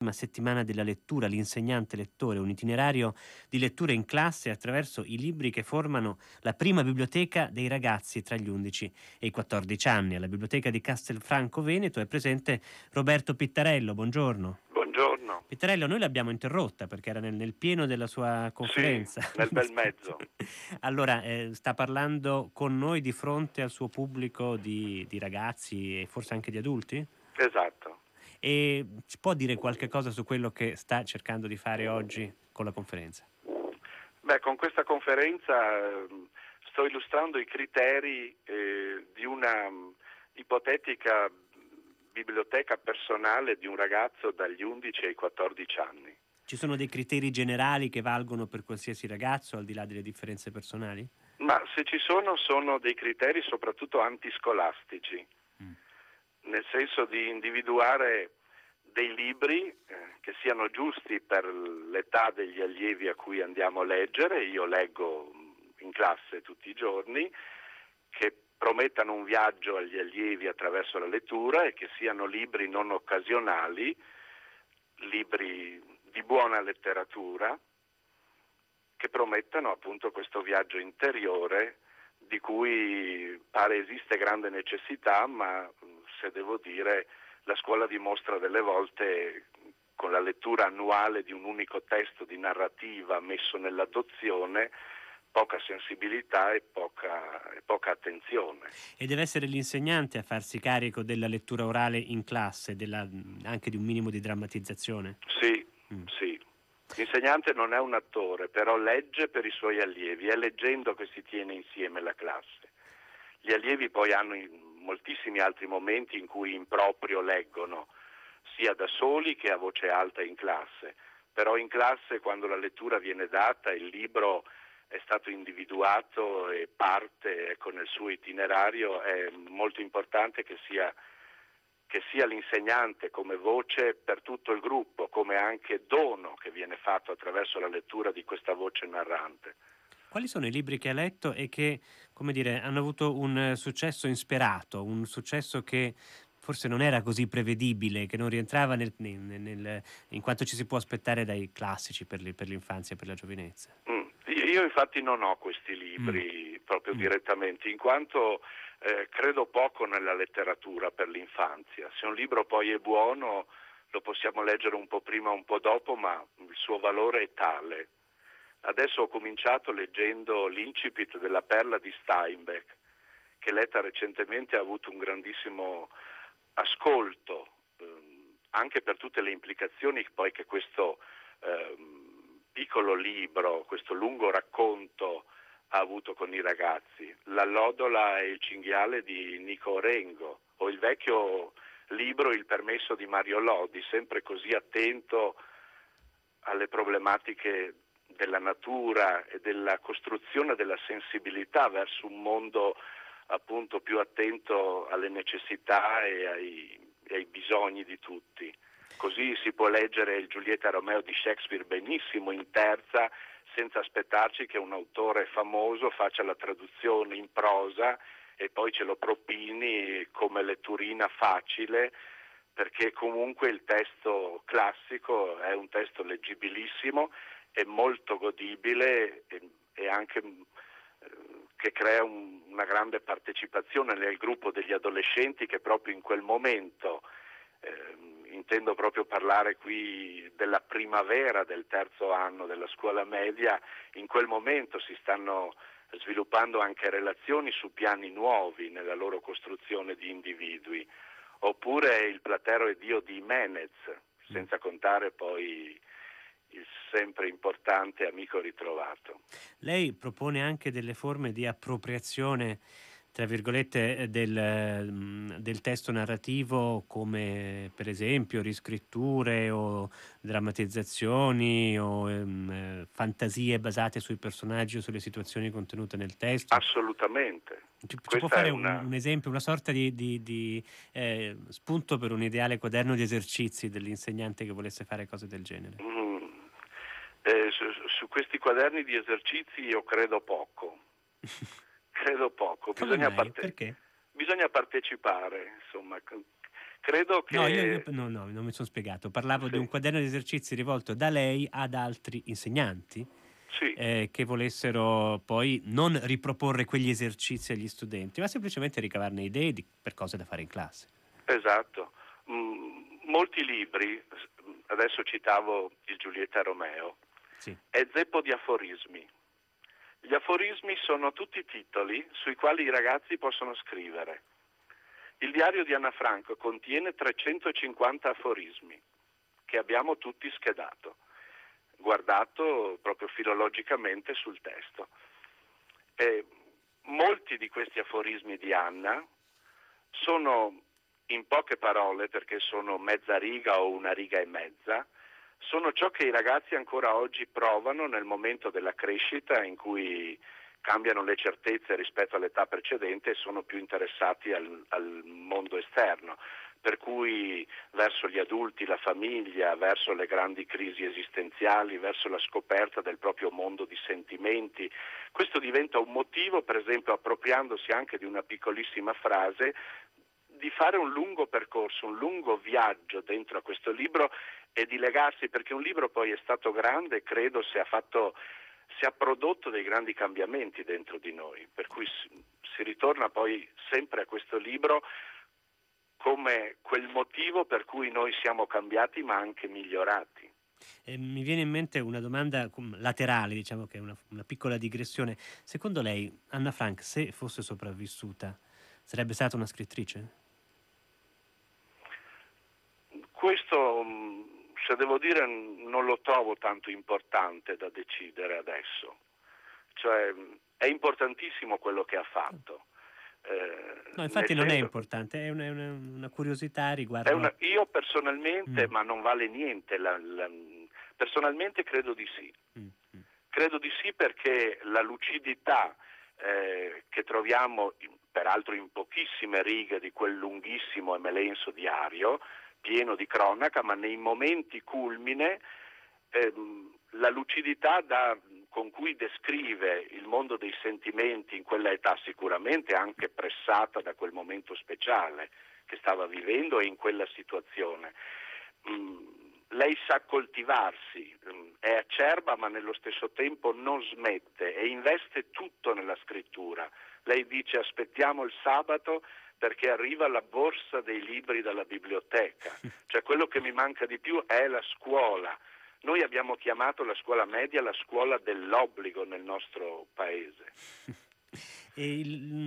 una settimana della lettura, l'insegnante lettore, un itinerario di lettura in classe attraverso i libri che formano la prima biblioteca dei ragazzi tra gli 11 e i 14 anni. Alla biblioteca di Castelfranco Veneto è presente Roberto Pittarello. Buongiorno. Buongiorno. Pittarello, noi l'abbiamo interrotta perché era nel pieno della sua Sì, conferenza. nel Mi bel spiace. mezzo. Allora, sta parlando con noi di fronte al suo pubblico di ragazzi e forse anche di adulti? Esatto. E ci può dire qualche cosa su quello che sta cercando di fare oggi con la conferenza? Beh, con questa conferenza sto illustrando i criteri di una ipotetica biblioteca personale di un ragazzo dagli 11 ai 14 anni. Ci sono dei criteri generali che valgono per qualsiasi ragazzo, al di là delle differenze personali? Ma se ci sono dei criteri soprattutto antiscolastici, Mm. nel senso di individuare dei libri che siano giusti per l'età degli allievi a cui andiamo a leggere. Io leggo in classe tutti i giorni, che promettano un viaggio agli allievi attraverso la lettura e che siano libri non occasionali, libri di buona letteratura, che promettano appunto questo viaggio interiore di cui pare esiste grande necessità, ma se devo dire la scuola dimostra delle volte, con la lettura annuale di un unico testo di narrativa messo nell'adozione, poca sensibilità e poca attenzione. E deve essere l'insegnante a farsi carico della lettura orale in classe, anche di un minimo di drammatizzazione? Sì, Mm. sì. L'insegnante non è un attore, però legge per i suoi allievi, è leggendo che si tiene insieme la classe. Gli allievi poi hanno moltissimi altri momenti in cui in proprio leggono, sia da soli che a voce alta in classe, però in classe, quando la lettura viene data, il libro è stato individuato e parte nel suo itinerario, è molto importante che sia l'insegnante come voce per tutto il gruppo, come anche dono che viene fatto attraverso la lettura di questa voce narrante. Quali sono i libri che ha letto e che, come dire, hanno avuto un successo insperato, un successo che forse non era così prevedibile, che non rientrava in quanto ci si può aspettare dai classici per l'infanzia e per la giovinezza? Io infatti non ho questi Mm. libri proprio Mm. direttamente, in quanto credo poco nella letteratura per l'infanzia. Se un libro poi è buono lo possiamo leggere un po' prima o un po' dopo, ma il suo valore è tale. Adesso ho cominciato leggendo l'incipit della Perla di Steinbeck, che letta recentemente ha avuto un grandissimo ascolto, anche per tutte le implicazioni poi che questo piccolo libro, questo lungo racconto ha avuto con i ragazzi. L'allodola e il cinghiale di Nico Orengo, o il vecchio libro Il permesso di Mario Lodi, sempre così attento alle problematiche della natura e della costruzione della sensibilità verso un mondo appunto più attento alle necessità e ai bisogni di tutti. Così si può leggere il Giulietta e Romeo di Shakespeare benissimo in terza, senza aspettarci che un autore famoso faccia la traduzione in prosa e poi ce lo propini come letturina facile, perché comunque il testo classico è un testo leggibilissimo, è molto godibile e anche che crea una grande partecipazione nel gruppo degli adolescenti che proprio in quel momento, intendo proprio parlare qui della primavera del terzo anno della scuola media, in quel momento si stanno sviluppando anche relazioni su piani nuovi nella loro costruzione di individui. Oppure il Platero e Dio di Menez, senza contare poi il sempre importante Amico ritrovato. Lei propone anche delle forme di appropriazione, tra virgolette, del testo narrativo, come per esempio riscritture o drammatizzazioni o fantasie basate sui personaggi o sulle situazioni contenute nel testo. Assolutamente. Ci può Questa è fare un esempio, una sorta di spunto per un ideale quaderno di esercizi dell'insegnante che volesse fare cose del genere? Mm, su questi quaderni di esercizi io credo poco. Credo poco. Come mai? Perché? Bisogna partecipare, insomma. Credo No, che no, non mi sono spiegato. Parlavo di sì, un quaderno di esercizi rivolto da lei ad altri insegnanti sì, che volessero poi non riproporre quegli esercizi agli studenti, ma semplicemente ricavarne idee per cose da fare in classe. esatto. Molti libri, adesso citavo il Giulietta Romeo, Sì. è zeppo di aforismi. Gli aforismi sono tutti titoli sui quali i ragazzi possono scrivere. Il diario di Anna Frank contiene 350 aforismi che abbiamo tutti schedato, guardato proprio filologicamente sul testo. E molti di questi aforismi di Anna sono, in poche parole, perché sono mezza riga o una riga e mezza, sono ciò che i ragazzi ancora oggi provano nel momento della crescita, in cui cambiano le certezze rispetto all'età precedente e sono più interessati al mondo esterno, per cui verso gli adulti, la famiglia, verso le grandi crisi esistenziali, verso la scoperta del proprio mondo di sentimenti. Questo diventa un motivo, per esempio, appropriandosi anche di una piccolissima frase, di fare un lungo percorso, un lungo viaggio dentro a questo libro e di legarsi, perché un libro poi è stato grande e credo se ha prodotto dei grandi cambiamenti dentro di noi, per cui si ritorna poi sempre a questo libro come quel motivo per cui noi siamo cambiati ma anche migliorati. Mi viene in mente una domanda laterale, diciamo che è una piccola digressione. Secondo lei, Anna Frank, se fosse sopravvissuta, sarebbe stata una scrittrice? Questo, se devo dire, non lo trovo tanto importante da decidere adesso. Cioè, è importantissimo quello che ha fatto. No, Nel infatti non è senso, importante, è una curiosità riguardo a... io personalmente, Mm, ma non vale niente, personalmente credo di sì. mm, mm. Credo di sì perché la lucidità che troviamo, peraltro in pochissime righe di quel lunghissimo e melenso diario, pieno di cronaca, ma nei momenti culmine, la lucidità con cui descrive il mondo dei sentimenti in quella età, sicuramente anche pressata da quel momento speciale che stava vivendo e in quella situazione. Lei sa coltivarsi, è acerba ma nello stesso tempo non smette e investe tutto nella scrittura. Lei dice aspettiamo il sabato perché arriva la borsa dei libri dalla biblioteca, cioè quello che mi manca di più è la scuola. Noi abbiamo chiamato la scuola media la scuola dell'obbligo nel nostro paese. E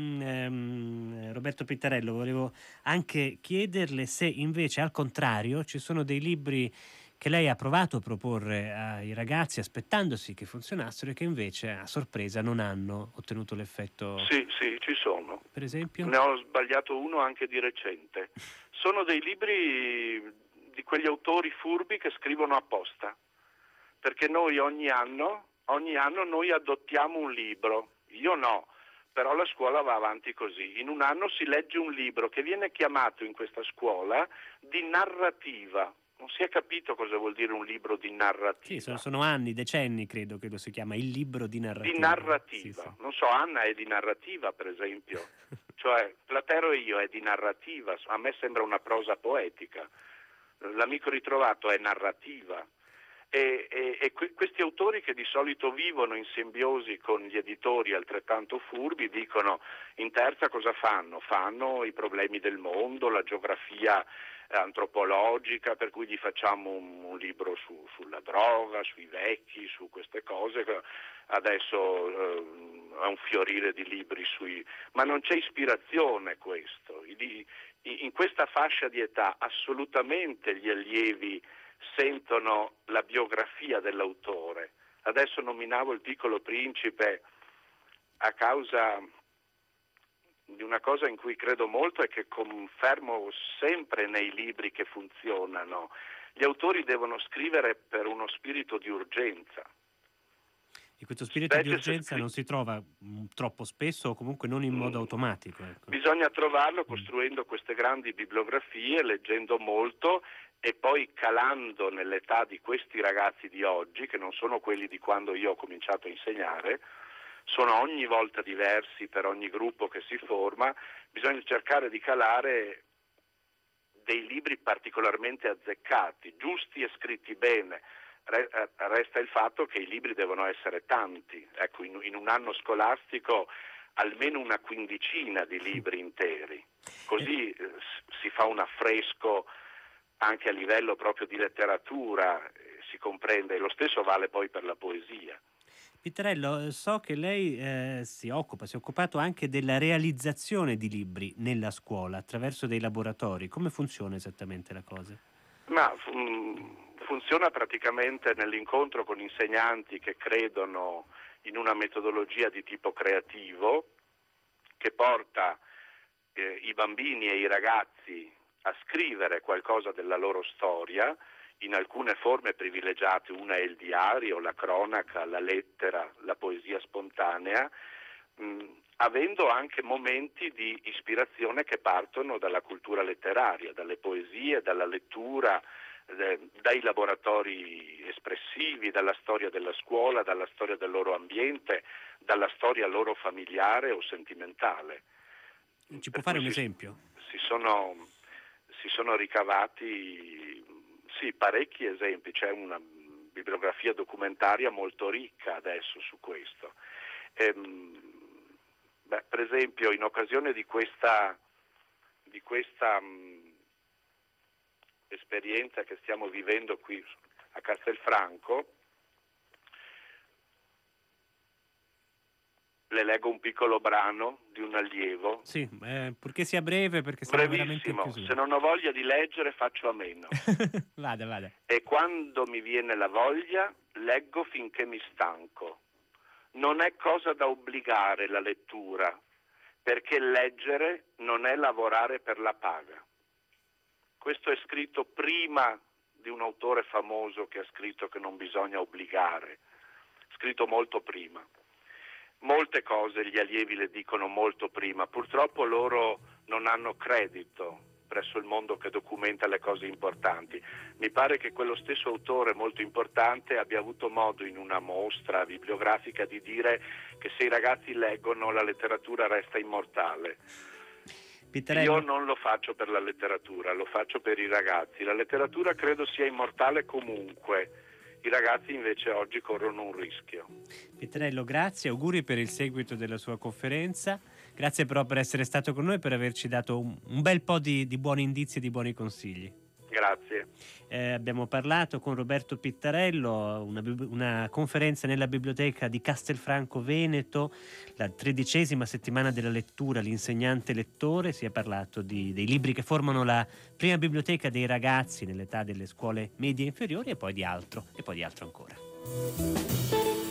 Roberto Pittarello, volevo anche chiederle se invece al contrario ci sono dei libri che lei ha provato a proporre ai ragazzi aspettandosi che funzionassero e che invece a sorpresa non hanno ottenuto l'effetto, Sì, sì, ci sono. per esempio? Ne ho sbagliato uno anche di recente. Sono dei libri di quegli autori furbi che scrivono apposta, perché noi ogni anno noi adottiamo un libro. Io no, però la scuola va avanti così. In un anno si legge un libro che viene chiamato in questa scuola di narrativa. Non si è capito cosa vuol dire un libro di Sì, narrativa. sono anni, decenni credo che lo si chiama il libro di Di narrativa. Sì, sì. narrativa. Non so, Anna è di narrativa, per esempio. Cioè, Platero e io è di narrativa. A me sembra una prosa poetica. L'amico ritrovato è narrativa. Questi autori che di solito vivono in simbiosi con gli editori altrettanto furbi dicono in terza cosa fanno? Fanno i problemi del mondo, la geografia antropologica, per cui gli facciamo un libro sulla droga, sui vecchi, su queste cose. Adesso è un fiorire di libri ma non c'è ispirazione questo. In questa fascia di età assolutamente gli allievi sentono la biografia dell'autore. Adesso nominavo Il Piccolo Principe a causa di una cosa in cui credo molto e che confermo sempre nei libri che funzionano. Gli autori devono scrivere per uno spirito di urgenza. E questo spirito di urgenza non si trova troppo spesso o comunque non in modo automatico. Ecco. Bisogna trovarlo costruendo queste grandi bibliografie, leggendo molto e poi calando nell'età di questi ragazzi di oggi, che non sono quelli di quando io ho cominciato a insegnare, sono ogni volta diversi per ogni gruppo che si forma, bisogna cercare di calare dei libri particolarmente azzeccati, giusti e scritti bene. Resta il fatto che i libri devono essere tanti. Ecco, in un anno scolastico almeno una quindicina di libri interi. Così si fa un affresco anche a livello proprio di letteratura, si comprende, e lo stesso vale poi per la poesia. Pittarello, so che lei si è occupato anche della realizzazione di libri nella scuola attraverso dei laboratori. Come funziona esattamente la cosa? Ma funziona praticamente nell'incontro con insegnanti che credono in una metodologia di tipo creativo che porta i bambini e i ragazzi a scrivere qualcosa della loro storia in alcune forme privilegiate. Una è il diario, la cronaca, la lettera, la poesia spontanea, avendo anche momenti di ispirazione che partono dalla cultura letteraria, dalle poesie, dalla lettura, dai laboratori espressivi, dalla storia della scuola, dalla storia del loro ambiente, dalla storia loro familiare o sentimentale. Ci può fare un esempio? Si sono ricavati parecchi esempi, c'è una bibliografia documentaria molto ricca adesso su questo. Per esempio, in occasione di questa esperienza che stiamo vivendo qui a Castelfranco, le leggo un piccolo brano di un allievo. Sì, purché sia breve, perché siamo veramente in Brevissimo, chiusura. se non ho voglia di leggere faccio a meno. Vada. E quando mi viene la voglia, leggo finché mi stanco. Non è cosa da obbligare la lettura, perché leggere non è lavorare per la paga. Questo è scritto prima di un autore famoso che ha scritto che non bisogna obbligare, scritto molto prima. Molte cose gli allievi le dicono molto prima, purtroppo loro non hanno credito presso il mondo che documenta le cose importanti. Mi pare che quello stesso autore molto importante abbia avuto modo in una mostra bibliografica di dire che se i ragazzi leggono la letteratura resta immortale. Pittarello. Io non lo faccio per la letteratura, lo faccio per i ragazzi. La letteratura credo sia immortale comunque. I ragazzi invece oggi corrono un rischio. Pittarello, grazie, auguri per il seguito della sua conferenza, grazie però per essere stato con noi e per averci dato un bel po' di buoni indizi e di buoni consigli. Grazie. Abbiamo parlato con Roberto Pittarello, una conferenza nella biblioteca di Castelfranco Veneto, la 13ª settimana della lettura, l'insegnante lettore. Si è parlato dei libri che formano la prima biblioteca dei ragazzi nell'età delle scuole medie inferiori e poi di altro ancora.